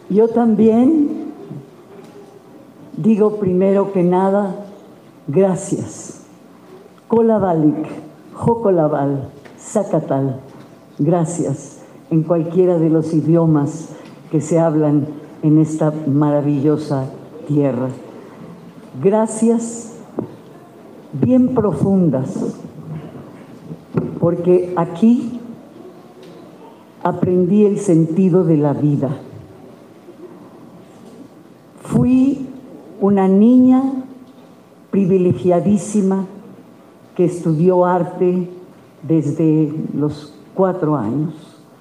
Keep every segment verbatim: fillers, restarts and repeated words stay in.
Yo también digo primero que nada, gracias. Kolabalik, Jokolabal, Zacatal, gracias en cualquiera de los idiomas que se hablan en esta maravillosa tierra. Gracias bien profundas, porque aquí aprendí el sentido de la vida. Fui una niña privilegiadísima que estudió arte desde los cuatro años.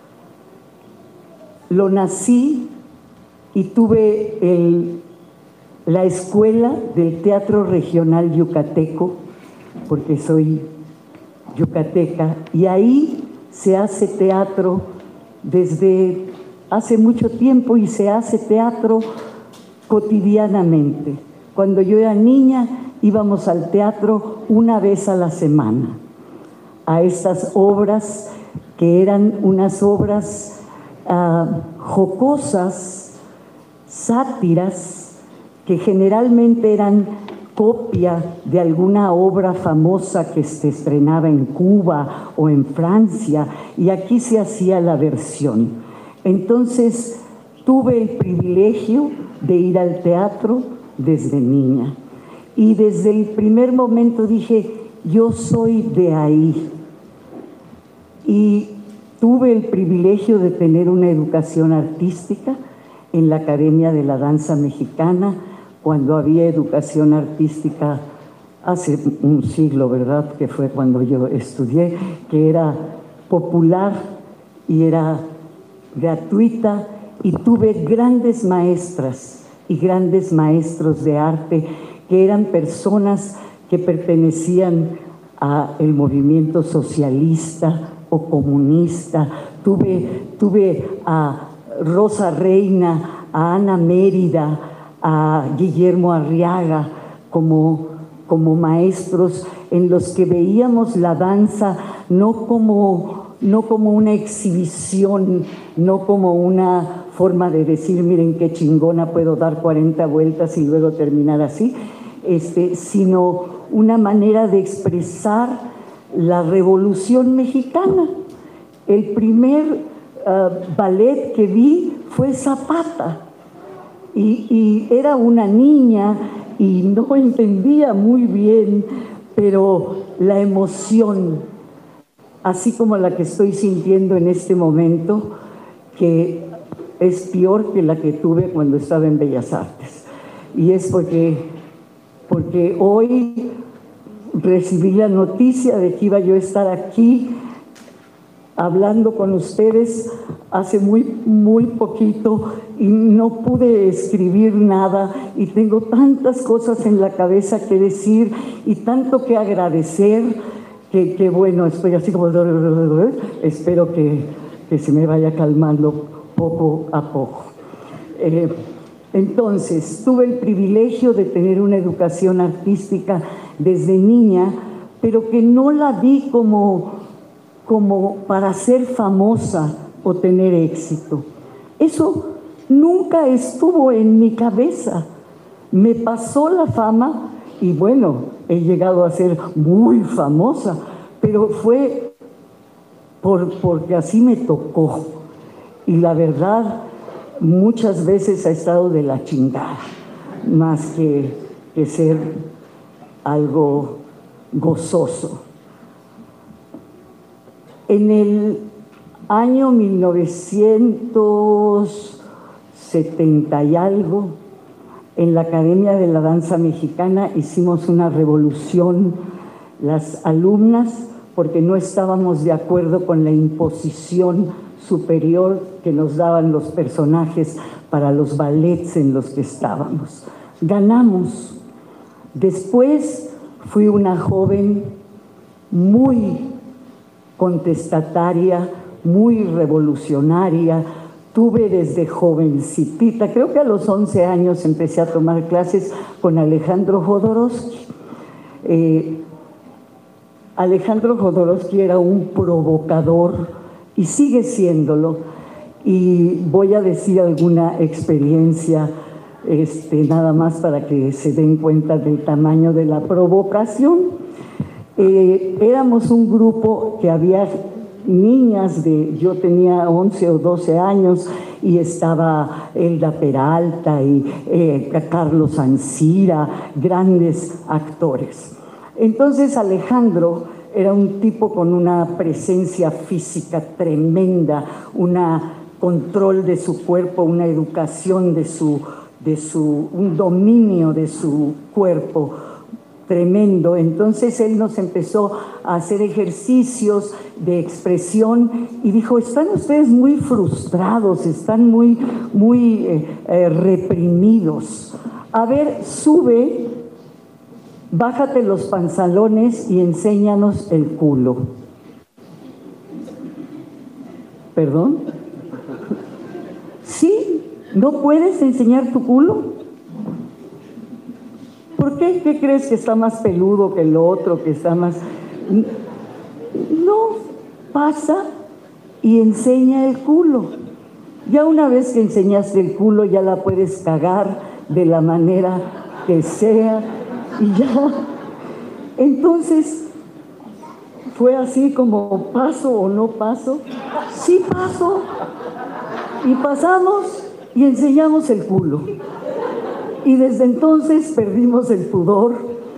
Lo nací y tuve el, la escuela del Teatro Regional Yucateco, porque soy yucateca, y ahí se hace teatro desde hace mucho tiempo y se hace teatro cotidianamente. Cuando yo era niña íbamos al teatro una vez a la semana, a estas obras que eran unas obras uh, jocosas, sátiras, que generalmente eran copia de alguna obra famosa que se estrenaba en Cuba o en Francia, y aquí se hacía la versión. Entonces tuve el privilegio de ir al teatro desde niña, y desde el primer momento dije, yo soy de ahí. Y tuve el privilegio de tener una educación artística en la Academia de la Danza Mexicana, cuando había educación artística hace un siglo, ¿verdad?, que fue cuando yo estudié, que era popular y era gratuita, y tuve grandes maestras y grandes maestros de arte que eran personas que pertenecían al movimiento socialista o comunista. Tuve, tuve a Rosa Reina, a Ana Mérida, a Guillermo Arriaga como, como maestros en los que veíamos la danza no como, no como una exhibición, no como una forma de decir, miren qué chingona, puedo dar cuarenta vueltas y luego terminar así, este, sino una manera de expresar la Revolución Mexicana. El primer uh, ballet que vi fue Zapata, y, y era una niña y no entendía muy bien, pero la emoción, así como la que estoy sintiendo en este momento, que es peor que la que tuve cuando estaba en Bellas Artes, y es porque, porque hoy recibí la noticia de que iba yo a estar aquí hablando con ustedes hace muy, muy poquito, y no pude escribir nada, y tengo tantas cosas en la cabeza que decir y tanto que agradecer, que, que bueno, estoy así como espero que, que se me vaya calmando poco a poco. Eh, entonces, tuve el privilegio de tener una educación artística desde niña, pero que no la vi como, como para ser famosa o tener éxito. Eso nunca estuvo en mi cabeza. Me pasó la fama y bueno, he llegado a ser muy famosa, pero fue por, porque así me tocó. Y la verdad, muchas veces ha estado de la chingada, más que, que ser algo gozoso. En el año mil novecientos setenta y algo, en la Academia de la Danza Mexicana hicimos una revolución, las alumnas, porque no estábamos de acuerdo con la imposición superior que nos daban los personajes para los ballets en los que estábamos. Ganamos. Después fui una joven muy contestataria, muy revolucionaria. Tuve desde jovencitita, creo que a los once años empecé a tomar clases con Alejandro Jodorowsky. Eh, Alejandro Jodorowsky era un provocador y sigue siéndolo, y voy a decir alguna experiencia, este, nada más para que se den cuenta del tamaño de la provocación. Eh, éramos un grupo que había niñas de, yo tenía once o doce años y estaba Elda Peralta y eh, Carlos Ancira, grandes actores. Entonces Alejandro era un tipo con una presencia física tremenda, un control de su cuerpo, una educación de su, de su, un dominio de su cuerpo tremendo. Entonces él nos empezó a hacer ejercicios de expresión y dijo: están ustedes muy frustrados, están muy, muy eh, eh, reprimidos. A ver, sube, bájate los pantalones y enséñanos el culo. ¿Perdón? ¿Sí? ¿No puedes enseñar tu culo? ¿Por qué? ¿Qué crees, que está más peludo que el otro, que está más...? No, pasa y enseña el culo. Ya una vez que enseñaste el culo, ya la puedes cagar de la manera que sea y ya. Entonces, fue así como: ¿paso o no paso? Sí, paso. Y pasamos y enseñamos el culo. Y desde entonces perdimos el pudor.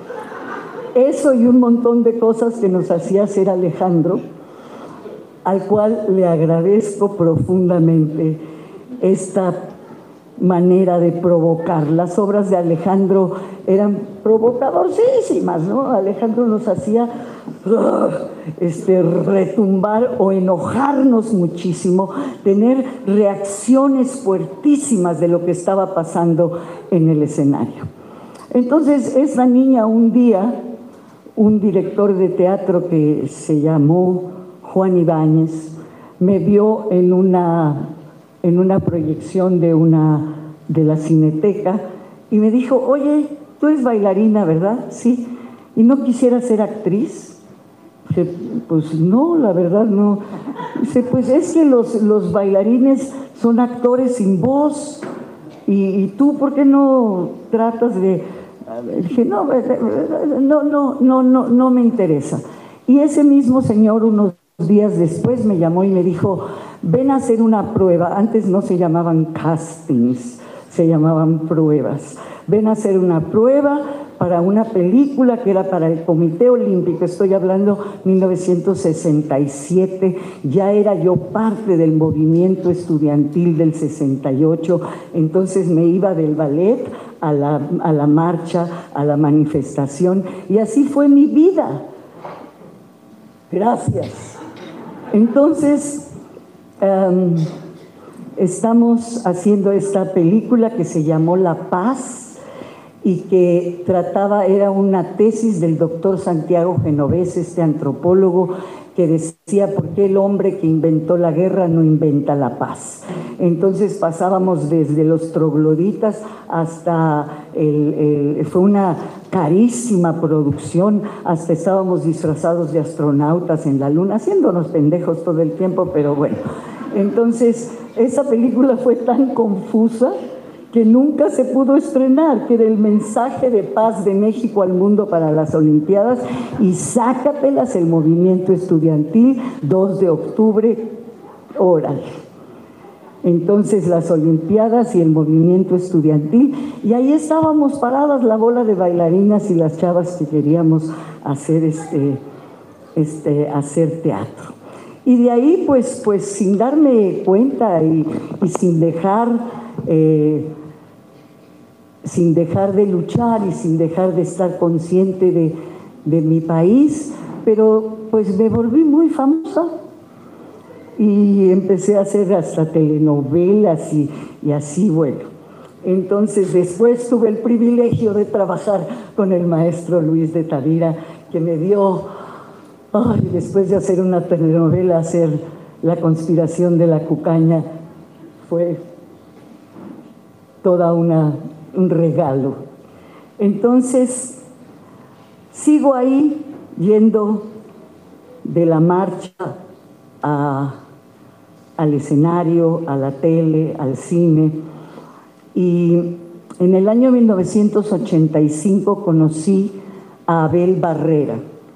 Eso y un montón de cosas que nos hacía hacer Alejandro, al cual le agradezco profundamente esta manera de provocar. Las obras de Alejandro eran provocadorísimas, ¿no? Alejandro nos hacía uh, este, retumbar o enojarnos muchísimo, tener reacciones fuertísimas de lo que estaba pasando en el escenario. Entonces, esta niña, un día, un director de teatro que se llamó Juan Ibáñez, me vio en una, en una proyección de, una, de la Cineteca y me dijo: oye, tú eres bailarina, ¿verdad? Sí. ¿Y no quisieras ser actriz? Dije: pues no, la verdad no. Dice: pues es que los, los bailarines son actores sin voz. Y, y tú, ¿por qué no tratas de...? Dije: no, no, no, no, no, no me interesa. Y ese mismo señor, unos días después, me llamó y me dijo: ven a hacer una prueba. Antes no se llamaban castings, se llamaban pruebas. Ven a hacer una prueba para una película que era para el Comité Olímpico. Estoy hablando mil novecientos sesenta y siete, ya era yo parte del movimiento estudiantil del sesenta y ocho, entonces me iba del ballet a la, a la marcha, a la manifestación, y así fue mi vida. Gracias. Entonces, um, estamos haciendo esta película que se llamó La Paz, y que trataba, era una tesis del doctor Santiago Genovés, este antropólogo, que decía: ¿por qué el hombre que inventó la guerra no inventa la paz? Entonces pasábamos desde los trogloditas hasta, el, el, fue una carísima producción, hasta estábamos disfrazados de astronautas en la luna, haciéndonos pendejos todo el tiempo, pero bueno. Entonces, esa película fue tan confusa que nunca se pudo estrenar, que era el mensaje de paz de México al mundo para las Olimpiadas, y sácatelas, el movimiento estudiantil, dos de octubre, órale. Entonces las Olimpiadas y el movimiento estudiantil, y ahí estábamos paradas la bola de bailarinas y las chavas que queríamos hacer, este, este, hacer teatro. Y de ahí, pues, pues sin darme cuenta y, y sin dejar... Eh, sin dejar de luchar y sin dejar de estar consciente de, de mi país, pero pues me volví muy famosa y empecé a hacer hasta telenovelas y, y así, bueno. Entonces después tuve el privilegio de trabajar con el maestro Luis de Tavira, que me dio, ay, después de hacer una telenovela, hacer La conspiración de la cucaña, fue toda una... un regalo. Entonces, sigo ahí yendo de la marcha a, al escenario, a la tele, al cine. Y en el año mil novecientos ochenta y cinco conocí a Abel Barrera.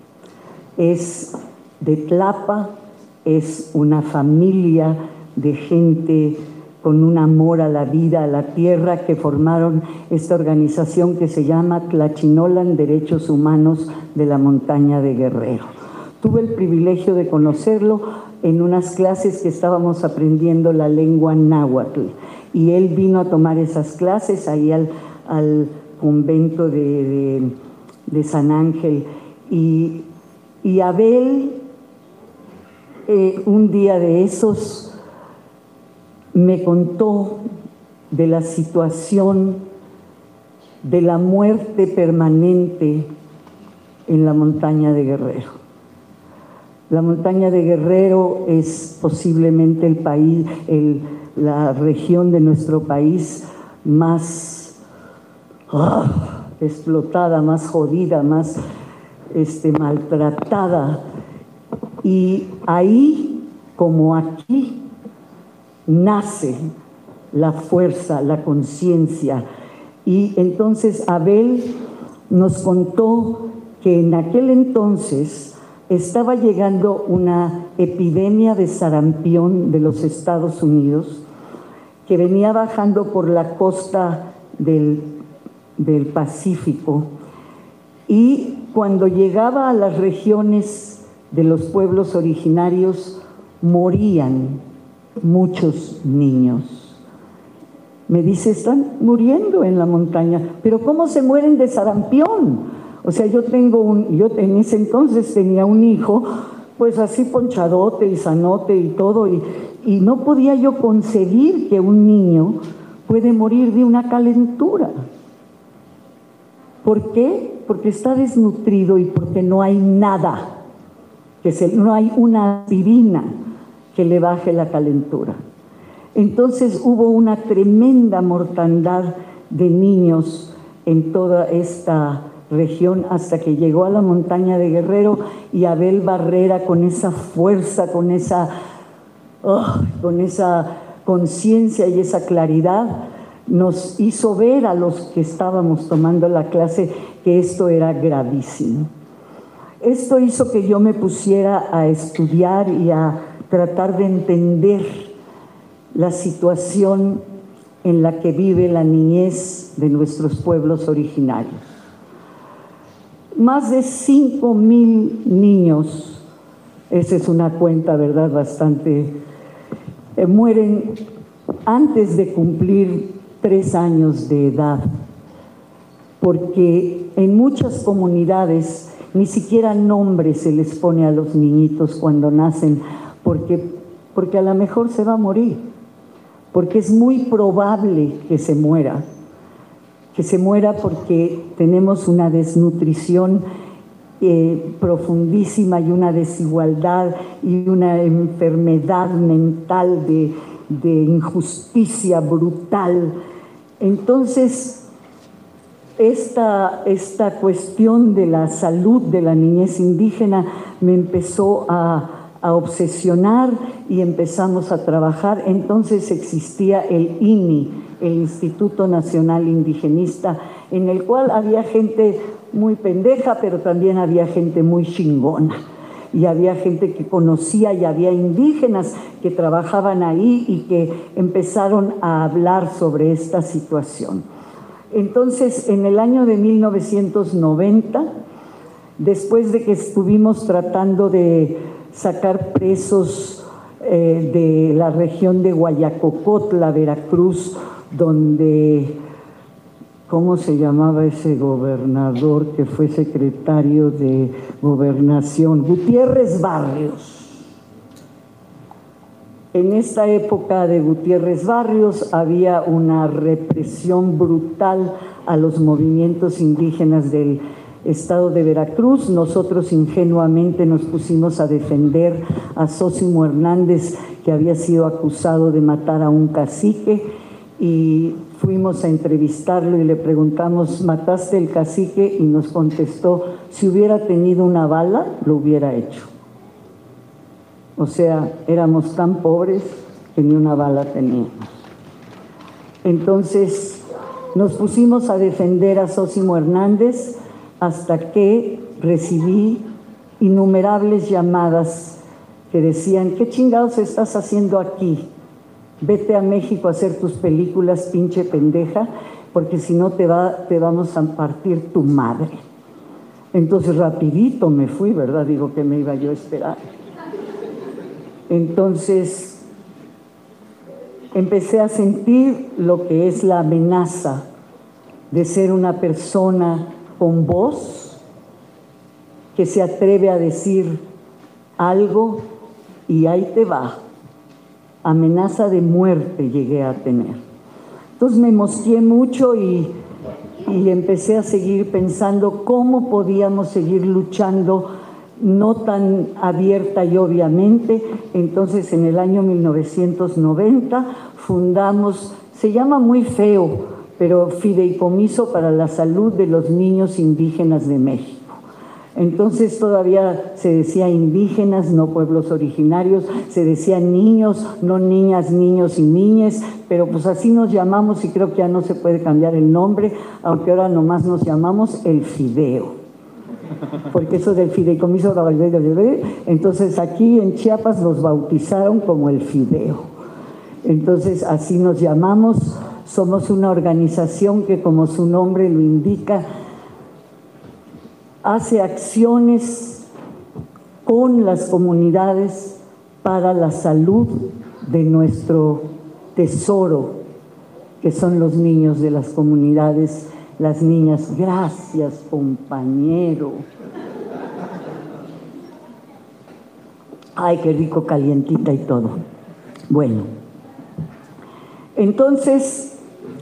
Es de Tlapa, es una familia de gente con un amor a la vida, a la tierra, que formaron esta organización que se llama Tlachinolan Derechos Humanos de la Montaña de Guerrero. Tuve el privilegio de conocerlo en unas clases que estábamos aprendiendo la lengua náhuatl, y él vino a tomar esas clases ahí al, al convento de, de, de San Ángel. Y, y Abel, eh, un día de esos, me contó de la situación de la muerte permanente en la montaña de Guerrero. La montaña de Guerrero es posiblemente el país, el, la región de nuestro país más oh, explotada, más jodida, más este, maltratada. Y ahí, como aquí, nace la fuerza, la conciencia. Y entonces Abel nos contó que en aquel entonces estaba llegando una epidemia de sarampión de los Estados Unidos, que venía bajando por la costa del, del Pacífico, y cuando llegaba a las regiones de los pueblos originarios morían muchos niños. Me dice, están muriendo en la montaña. Pero ¿cómo se mueren de sarampión? O sea, yo tengo un, yo en ese entonces tenía un hijo, pues así ponchadote y sanote y todo, y, y no podía yo concebir que un niño puede morir de una calentura. ¿Por qué? Porque está desnutrido y porque no hay nada, que se, no hay una aspirina que le baje la calentura. Entonces hubo una tremenda mortandad de niños en toda esta región hasta que llegó a la montaña de Guerrero, y Abel Barrera, con esa fuerza, con esa, oh, con esa conciencia y esa claridad, nos hizo ver a los que estábamos tomando la clase que esto era gravísimo. Esto hizo que yo me pusiera a estudiar y a tratar de entender la situación en la que vive la niñez de nuestros pueblos originarios. Más de cinco mil niños, esa es una cuenta, ¿verdad?, bastante, eh, mueren antes de cumplir tres años de edad, porque en muchas comunidades ni siquiera nombre se les pone a los niñitos cuando nacen, porque, porque a lo mejor se va a morir, porque es muy probable que se muera, que se muera porque tenemos una desnutrición eh, profundísima y una desigualdad y una enfermedad mental de, de injusticia brutal. Entonces, Esta, esta cuestión de la salud de la niñez indígena me empezó a, a obsesionar y empezamos a trabajar. Entonces existía el I N I, el Instituto Nacional Indigenista, en el cual había gente muy pendeja, pero también había gente muy chingona. Y había gente que conocía, y había indígenas que trabajaban ahí y que empezaron a hablar sobre esta situación. Entonces, en el año de mil novecientos noventa, después de que estuvimos tratando de sacar presos eh, de la región de Guayacocotla, Veracruz, donde, ¿cómo se llamaba ese gobernador que fue secretario de Gobernación? Gutiérrez Barrios. En esta época de Gutiérrez Barrios había una represión brutal a los movimientos indígenas del estado de Veracruz. Nosotros ingenuamente nos pusimos a defender a Zósimo Hernández, que había sido acusado de matar a un cacique, y fuimos a entrevistarlo y le preguntamos, ¿mataste el cacique? Y nos contestó, si hubiera tenido una bala, lo hubiera hecho. O sea, éramos tan pobres que ni una bala teníamos. Entonces nos pusimos a defender a Zósimo Hernández hasta que recibí innumerables llamadas que decían: ¿qué chingados estás haciendo aquí? Vete a México a hacer tus películas, pinche pendeja, porque si no te, va, te vamos a partir tu madre. Entonces rapidito me fui, ¿verdad? Digo, que me iba yo a esperar. Entonces empecé a sentir lo que es la amenaza de ser una persona con voz que se atreve a decir algo y ahí te va. Amenaza de muerte llegué a tener. Entonces me mosqueé mucho y, y empecé a seguir pensando cómo podíamos seguir luchando, no tan abierta y obviamente. Entonces en el año mil novecientos noventa fundamos, se llama muy feo, pero Fideicomiso para la Salud de los Niños Indígenas de México. Entonces todavía se decía indígenas, no pueblos originarios, se decía niños, no niñas, niños y niñes, pero pues así nos llamamos y creo que ya no se puede cambiar el nombre, aunque ahora nomás nos llamamos el Fideo, porque eso del fideicomiso, entonces aquí en Chiapas nos bautizaron como el Fideo. Entonces así nos llamamos, somos una organización que, como su nombre lo indica, hace acciones con las comunidades para la salud de nuestro tesoro, que son los niños de las comunidades, las niñas. Gracias, compañero. Ay, qué rico, calientita y todo. Bueno, entonces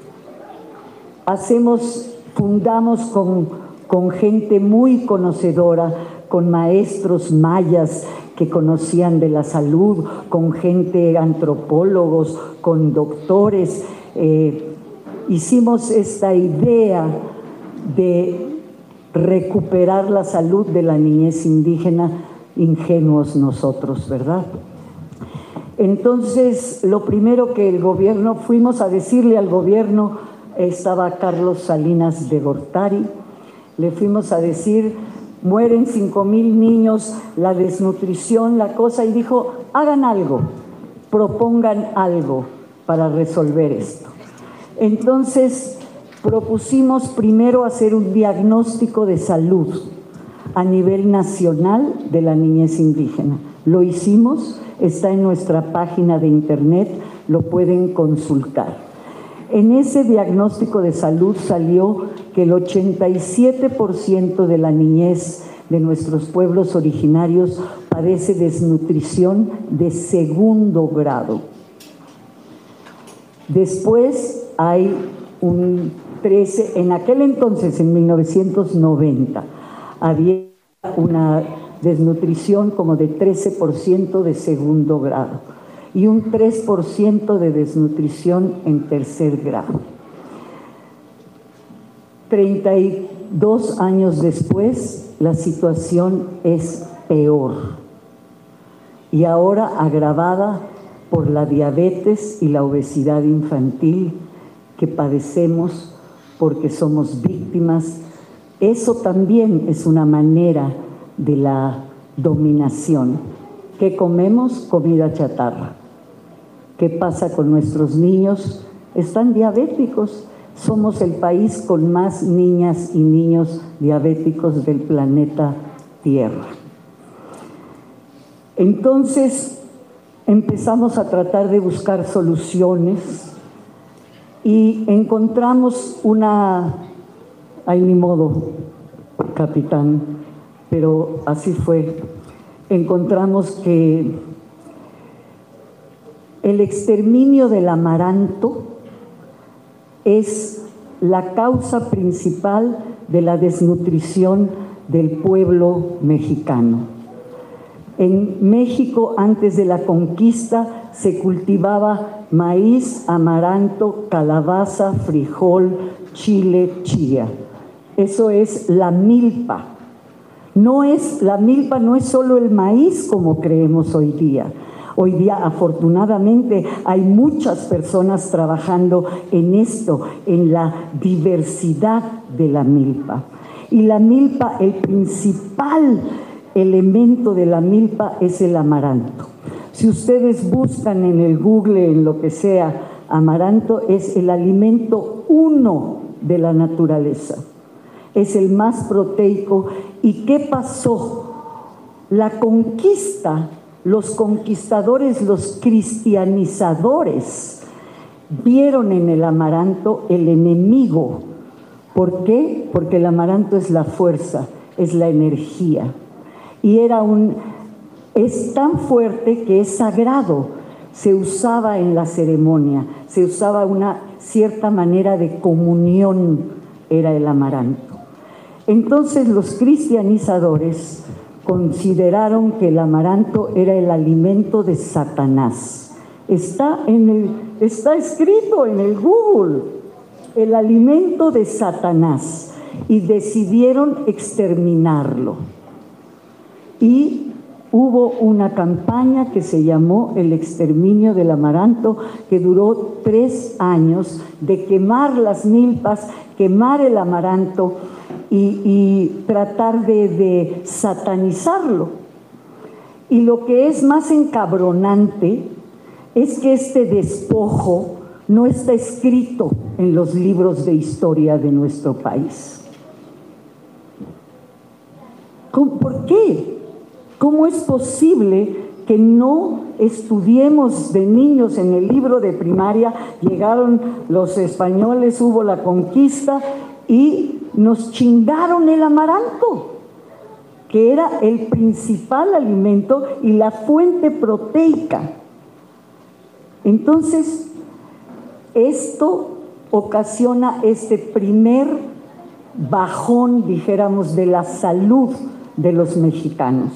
hacemos, fundamos con con gente muy conocedora, con maestros mayas que conocían de la salud, con gente, antropólogos, con doctores. Eh, hicimos esta idea de recuperar la salud de la niñez indígena, ingenuos nosotros, ¿verdad? Entonces, lo primero que el gobierno, fuimos a decirle al gobierno, estaba Carlos Salinas de Gortari, le fuimos a decir: mueren cinco mil niños, la desnutrición, la cosa, y dijo: hagan algo, propongan algo para resolver esto. Entonces propusimos primero hacer un diagnóstico de salud a nivel nacional de la niñez indígena. Lo hicimos, está en nuestra página de internet, lo pueden consultar. En ese diagnóstico de salud salió que el ochenta y siete por ciento de la niñez de nuestros pueblos originarios padece desnutrición de segundo grado. Después hay un trece, en aquel entonces, en mil novecientos noventa, había una desnutrición como de trece por ciento de segundo grado y un tres por ciento de desnutrición en tercer grado. treinta y dos años después, la situación es peor y ahora agravada por la diabetes y la obesidad infantil que padecemos porque somos víctimas. Eso también es una manera de la dominación. ¿Qué comemos? Comida chatarra. ¿Qué pasa con nuestros niños? Están diabéticos. Somos el país con más niñas y niños diabéticos del planeta Tierra. Entonces empezamos a tratar de buscar soluciones y encontramos una, ay, ni modo, capitán, pero así fue. Encontramos que el exterminio del amaranto es la causa principal de la desnutrición del pueblo mexicano. En México, antes de la conquista, se cultivaba maíz, amaranto, calabaza, frijol, chile, chía. Eso es la milpa. No es, la milpa no es solo el maíz como creemos hoy día. Hoy día, afortunadamente, hay muchas personas trabajando en esto, en la diversidad de la milpa. Y la milpa, el principal elemento de la milpa es el amaranto. Si ustedes buscan en el Google, en lo que sea, amaranto es el alimento uno de la naturaleza. Es el más proteico. ¿Y qué pasó? La conquista, los conquistadores, los cristianizadores, vieron en el amaranto el enemigo. ¿Por qué? Porque el amaranto es la fuerza, es la energía. Y era un, es tan fuerte que es sagrado. Se usaba en la ceremonia, se usaba una cierta manera de comunión, era el amaranto. Entonces los cristianizadores consideraron que el amaranto era el alimento de Satanás. Está, en el, está escrito en el Google, el alimento de Satanás, y decidieron exterminarlo. Y hubo una campaña que se llamó el exterminio del amaranto, que duró tres años, de quemar las milpas, quemar el amaranto y, y tratar de, de satanizarlo. Y lo que es más encabronante es que este despojo no está escrito en los libros de historia de nuestro país. ¿Por qué? ¿Cómo es posible que no estudiemos de niños en el libro de primaria? Llegaron los españoles, hubo la conquista y nos chingaron el amaranto, que era el principal alimento y la fuente proteica. Entonces, esto ocasiona este primer bajón, dijéramos, de la salud de los mexicanos.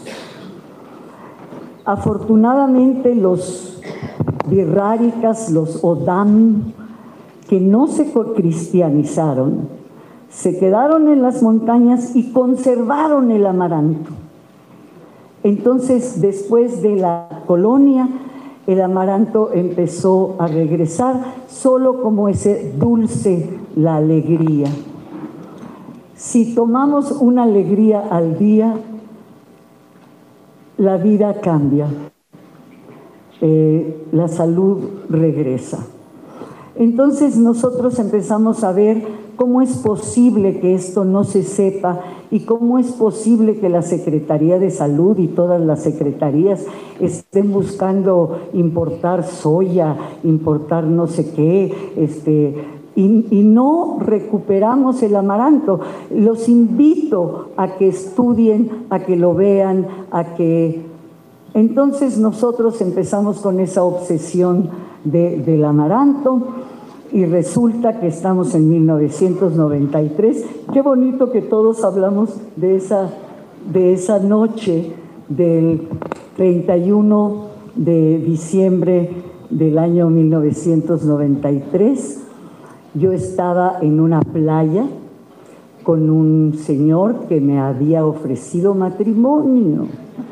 Afortunadamente los birráricas, los odam, que no se cristianizaron, se quedaron en las montañas y conservaron el amaranto. Entonces, después de la colonia, el amaranto empezó a regresar solo como ese dulce, la alegría. Si tomamos una alegría al día, la vida cambia, eh, la salud regresa. Entonces nosotros empezamos a ver cómo es posible que esto no se sepa y cómo es posible que la Secretaría de Salud y todas las secretarías estén buscando importar soya, importar no sé qué, este, y, y no recuperamos el amaranto. Los invito a que estudien, a que lo vean, a que... Entonces nosotros empezamos con esa obsesión de, del amaranto. Y resulta que estamos en mil novecientos noventa y tres. Qué bonito que todos hablamos de esa, de esa noche del treinta y uno de diciembre del año mil novecientos noventa y tres. Yo estaba en una playa con un señor que me había ofrecido matrimonio.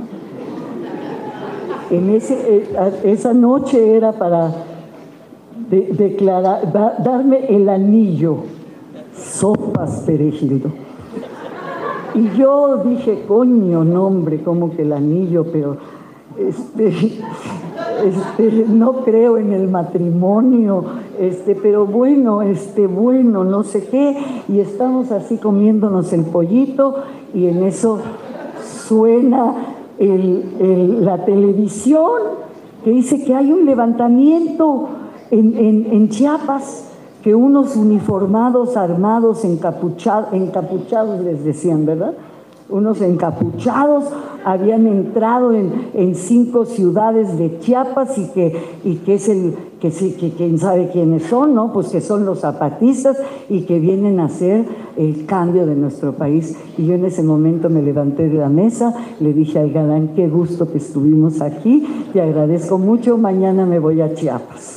En ese, esa noche era para... De, declarar, da, darme el anillo, sopas Peregildo. Y yo dije, coño, no hombre, como que el anillo, pero este, este, no creo en el matrimonio, este, pero bueno, este, bueno, no sé qué, y estamos así comiéndonos el pollito, y en eso suena el, el, la televisión que dice que hay un levantamiento En, en, en Chiapas, que unos uniformados, armados, encapuchados, encapuchados les decían, ¿verdad? Unos encapuchados habían entrado en, en cinco ciudades de Chiapas y que, y que es el, que sí, que quién sabe quiénes son, ¿no? Pues que son los zapatistas y que vienen a hacer el cambio de nuestro país. Y yo en ese momento me levanté de la mesa, le dije al galán, qué gusto que estuvimos aquí, te agradezco mucho, mañana me voy a Chiapas.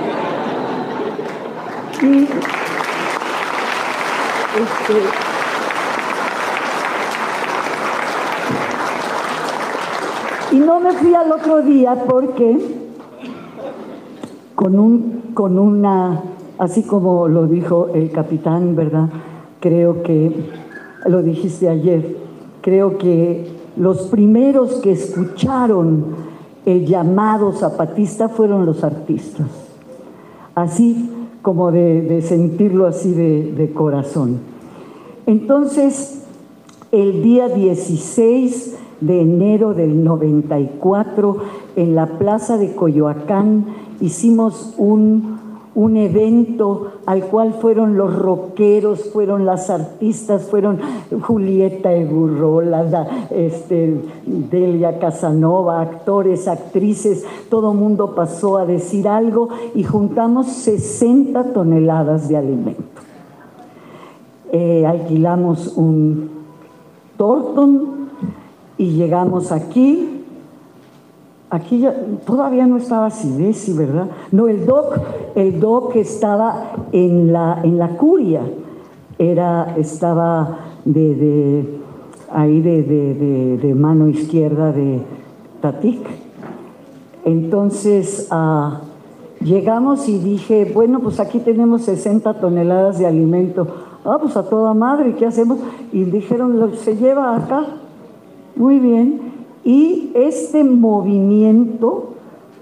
Y este, Y no me fui al otro día porque con, un, con una, así como lo dijo el capitán, ¿verdad? Creo que, lo dijiste ayer, creo que los primeros que escucharon el llamado zapatista fueron los artistas, así como de, de sentirlo así de, de corazón. Entonces, el día dieciséis de enero del noventa y cuatro, en la plaza de Coyoacán, hicimos un, un evento al cual fueron los rockeros, fueron las artistas, fueron Julieta Egurrola, este, Delia Casanova, actores, actrices, todo mundo pasó a decir algo y juntamos sesenta toneladas de alimento. Eh, alquilamos un Torton y llegamos aquí. Aquí ya, todavía no estaba Sidesi, ¿verdad? No, el doc, el doc estaba en la, en la curia, era, estaba de, de, ahí de, de, de, de mano izquierda de Tatic. Entonces uh, llegamos y dije, bueno, pues aquí tenemos sesenta toneladas de alimento. Ah, pues a toda madre, ¿qué hacemos? Y dijeron, se lleva acá. Muy bien. Y este movimiento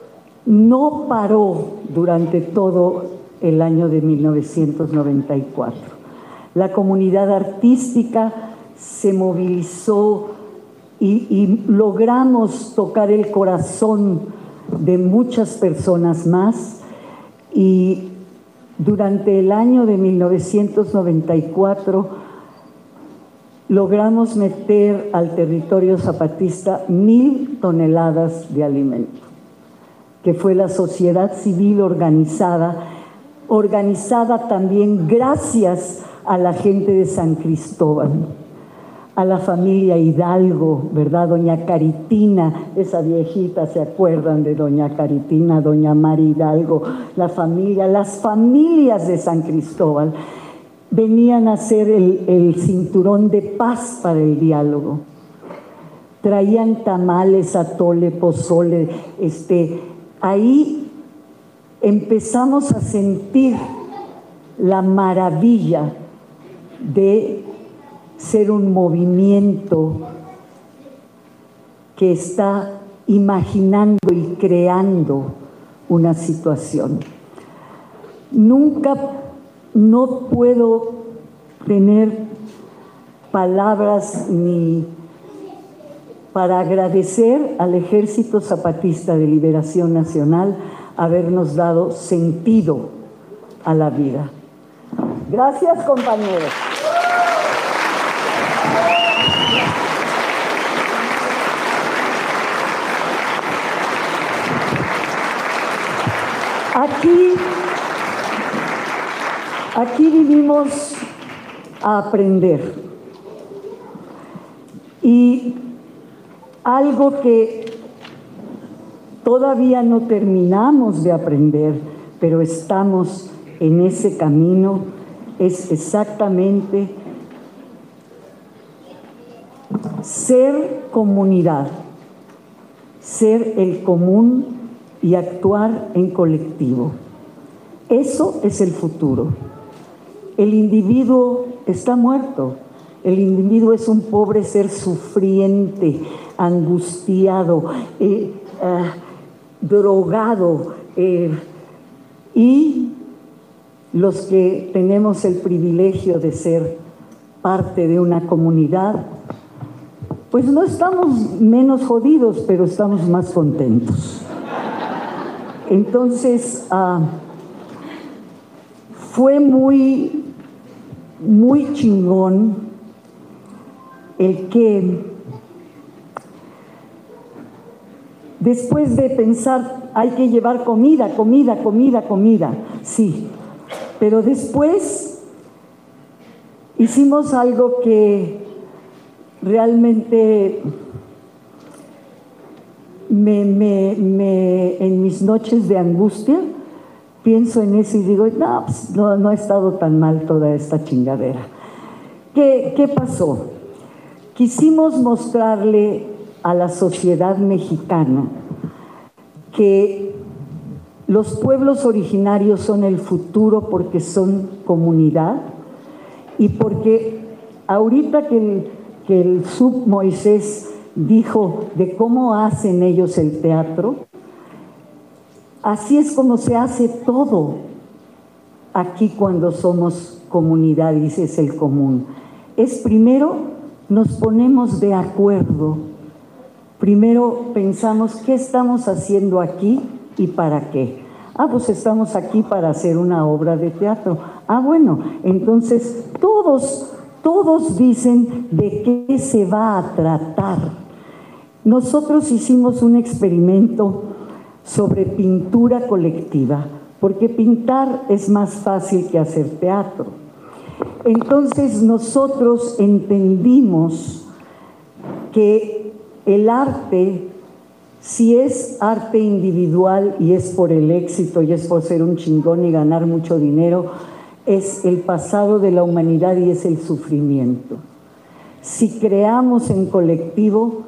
no paró durante todo el año de mil novecientos noventa y cuatro. La comunidad artística se movilizó y, y logramos tocar el corazón de muchas personas más, y durante el año de mil novecientos noventa y cuatro logramos meter al territorio zapatista mil toneladas de alimento, que fue la sociedad civil organizada, organizada también gracias a la gente de San Cristóbal, a la familia Hidalgo, ¿verdad? Doña Caritina, esa viejita, ¿se acuerdan de doña Caritina? Doña Mari Hidalgo, la familia, las familias de San Cristóbal venían a hacer el, el cinturón de paz para el diálogo. Traían tamales, atole, pozole, este, ahí empezamos a sentir la maravilla de ser un movimiento que está imaginando y creando una situación. Nunca, no puedo tener palabras ni para agradecer al Ejército Zapatista de Liberación Nacional habernos dado sentido a la vida. Gracias, compañeros. Aquí, aquí vinimos a aprender, y algo que todavía no terminamos de aprender, pero estamos en ese camino, es exactamente ser comunidad, ser el común y actuar en colectivo. Eso es el futuro. El individuo está muerto. El individuo es un pobre ser sufriente, angustiado, eh, eh, drogado, eh, y los que tenemos el privilegio de ser parte de una comunidad, pues no estamos menos jodidos, pero estamos más contentos. Entonces, uh, fue muy, muy chingón el que después de pensar, hay que llevar comida, comida, comida, comida, sí, pero después hicimos algo que realmente me, me, me, en mis noches de angustia, pienso en eso y digo, no, pues, no, no ha estado tan mal toda esta chingadera. ¿Qué, qué pasó? Quisimos mostrarle a la sociedad mexicana que los pueblos originarios son el futuro porque son comunidad y porque ahorita que el, que el sub Moisés dijo de cómo hacen ellos el teatro, así es como se hace todo aquí cuando somos comunidad, dice es el común. Es primero nos ponemos de acuerdo, primero pensamos qué estamos haciendo aquí y para qué. Ah, pues estamos aquí para hacer una obra de teatro. Ah, bueno, entonces todos, todos dicen de qué se va a tratar. Nosotros hicimos un experimento sobre pintura colectiva, porque pintar es más fácil que hacer teatro. Entonces nosotros entendimos que el arte, si es arte individual y es por el éxito y es por ser un chingón y ganar mucho dinero, es el pasado de la humanidad y es el sufrimiento. Si creamos en colectivo,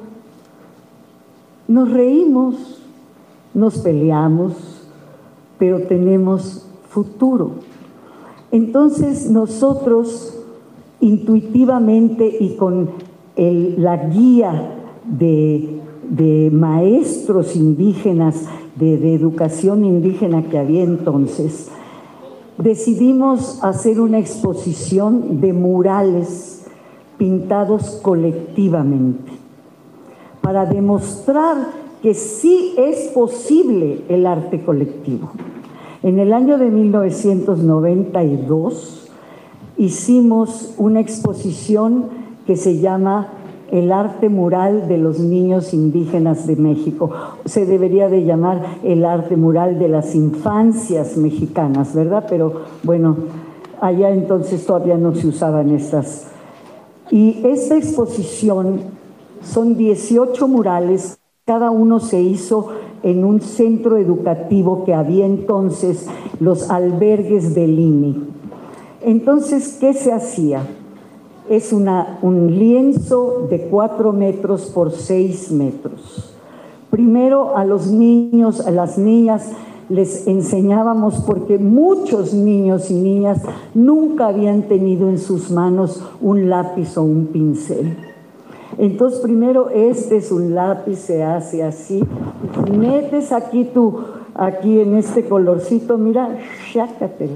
nos reímos, nos peleamos, pero tenemos futuro. Entonces nosotros intuitivamente y con el, la guía de, de maestros indígenas, de, de educación indígena que había entonces, decidimos hacer una exposición de murales pintados colectivamente para demostrar que sí es posible el arte colectivo. En el año de mil novecientos noventa y dos hicimos una exposición que se llama El arte mural de los niños indígenas de México. Se debería de llamar el arte mural de las infancias mexicanas, ¿verdad? Pero bueno, allá entonces todavía no se usaban estas. Y esta exposición son dieciocho murales, cada uno se hizo en un centro educativo que había entonces, los albergues del I N I. Entonces, ¿qué se hacía? Es una, un lienzo de cuatro metros por seis metros. Primero a los niños, a las niñas, les enseñábamos, porque muchos niños y niñas nunca habían tenido en sus manos un lápiz o un pincel. Entonces, primero, este es un lápiz, se hace así, metes aquí tu, aquí en este colorcito, mira, chácatela.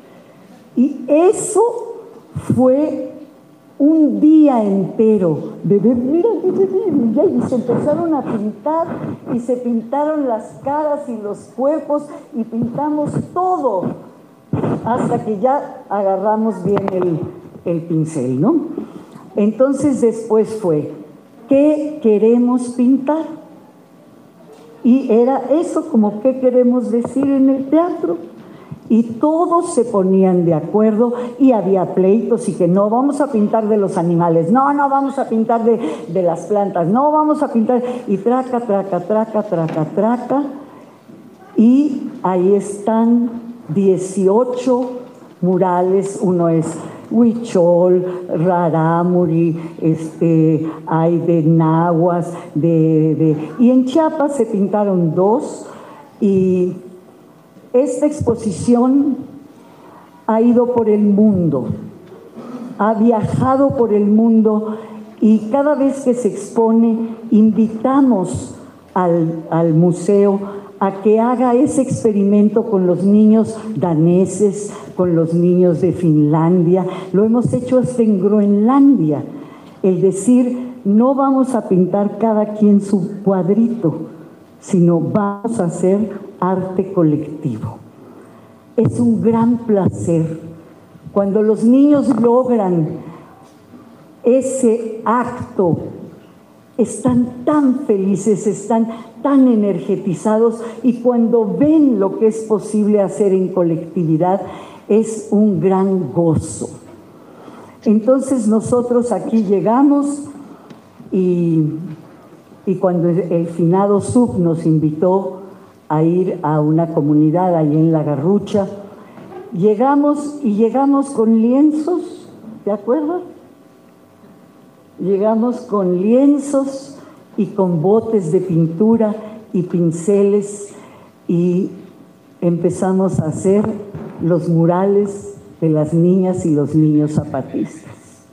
Y eso fue un día entero de ver, mira, mira, y se empezaron a pintar, y se pintaron las caras y los cuerpos, y pintamos todo, hasta que ya agarramos bien el, el pincel, ¿no? Entonces después fue, ¿qué queremos pintar? Y era eso, como qué queremos decir en el teatro. Y todos se ponían de acuerdo y había pleitos y que no, vamos a pintar de los animales, no, no, vamos a pintar de, de las plantas, no, vamos a pintar, y traca, traca, traca, traca, traca. Y ahí están dieciocho murales, uno es Huichol, Rarámuri, este, hay de Nahuas, de, de, y en Chiapas se pintaron dos, y esta exposición ha ido por el mundo, ha viajado por el mundo, y cada vez que se expone invitamos al, al museo a que haga ese experimento con los niños daneses, con los niños de Finlandia. Lo hemos hecho hasta en Groenlandia, el decir, no vamos a pintar cada quien su cuadrito, sino vamos a hacer arte colectivo. Es un gran placer cuando los niños logran ese acto, están tan felices, están tan energetizados, y cuando ven lo que es posible hacer en colectividad, es un gran gozo. Entonces nosotros aquí llegamos y, y cuando el finado sub nos invitó a ir a una comunidad ahí en La Garrucha, llegamos y llegamos con lienzos, ¿te acuerdas? Llegamos con lienzos y con botes de pintura y pinceles, y empezamos a hacer los murales de las niñas y los niños zapatistas.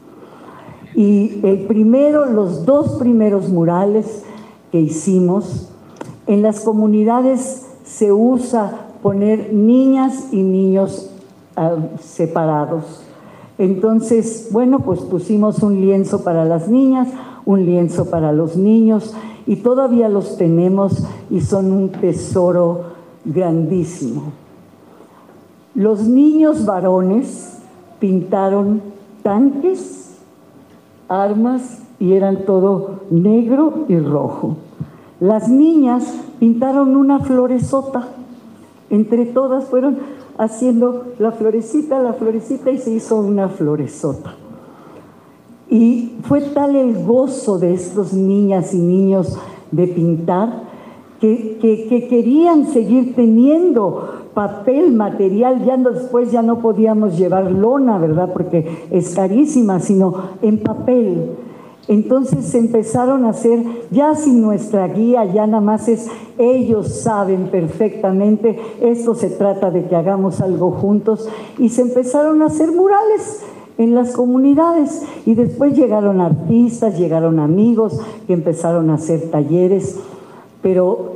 Y el primero, los dos primeros murales que hicimos, en las comunidades se usa poner niñas y niños uh, separados. Entonces, bueno, pues pusimos un lienzo para las niñas, un lienzo para los niños, y todavía los tenemos y son un tesoro grandísimo. Los niños varones pintaron tanques, armas, y eran todo negro y rojo. Las niñas pintaron una floresota. Entre todas fueron haciendo la florecita, la florecita, y se hizo una floresota. Y fue tal el gozo de estos niñas y niños de pintar que, que, que querían seguir teniendo papel, material. Ya no, después ya no podíamos llevar lona, ¿verdad? Porque es carísima, sino en papel. Entonces se empezaron a hacer, ya sin nuestra guía, ya nada más es, ellos saben perfectamente, esto se trata de que hagamos algo juntos, y se empezaron a hacer murales en las comunidades, y después llegaron artistas, llegaron amigos que empezaron a hacer talleres, pero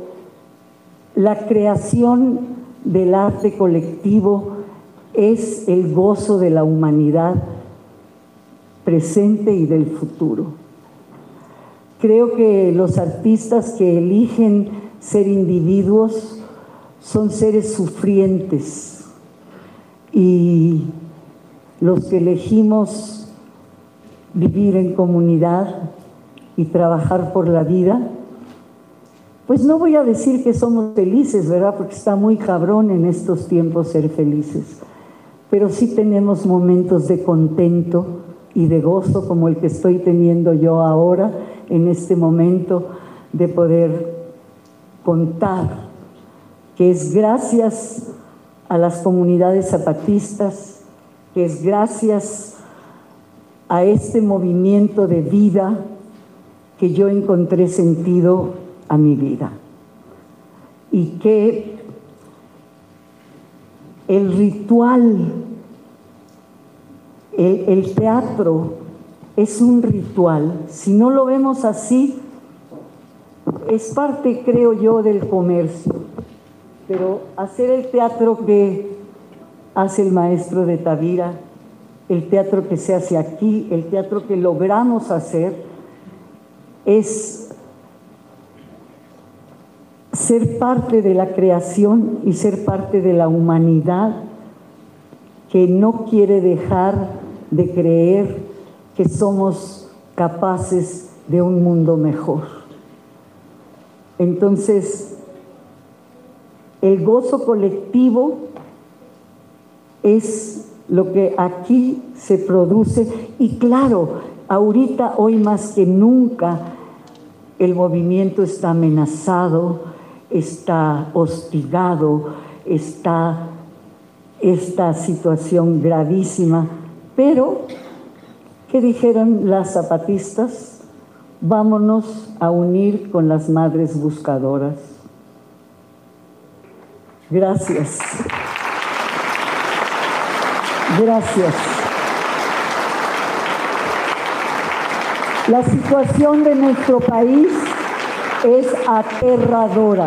la creación del arte colectivo es el gozo de la humanidad presente y del futuro. Creo que los artistas que eligen ser individuos son seres sufrientes, y los que elegimos vivir en comunidad y trabajar por la vida, pues no voy a decir que somos felices, ¿verdad? Porque está muy cabrón en estos tiempos ser felices, pero sí tenemos momentos de contento y de gozo, como el que estoy teniendo yo ahora, en este momento, de poder contar que es gracias a las comunidades zapatistas, que es gracias a este movimiento de vida que yo encontré sentido a mi vida, y que el ritual, el, el teatro es un ritual. Si no lo vemos así, es parte, creo yo, del comercio. Pero hacer el teatro que hace el maestro de Tavira, el teatro que se hace aquí, el teatro que logramos hacer, es ser parte de la creación y ser parte de la humanidad que no quiere dejar de creer que somos capaces de un mundo mejor. Entonces, el gozo colectivo es lo que aquí se produce, y claro, ahorita, hoy más que nunca, el movimiento está amenazado, está hostigado, está esta situación gravísima, pero ¿qué dijeron las zapatistas? Vámonos a unir con las madres buscadoras. Gracias. Gracias. La situación de nuestro país es aterradora,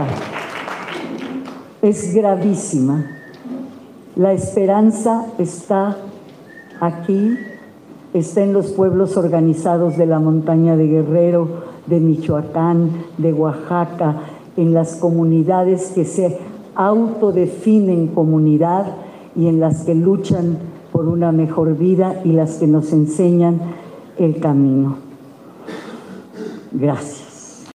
es gravísima. La esperanza está aquí, está en los pueblos organizados de la montaña de Guerrero, de Michoacán, de Oaxaca, en las comunidades que se autodefinen comunidad y en las que luchan por una mejor vida y las que nos enseñan el camino. Gracias.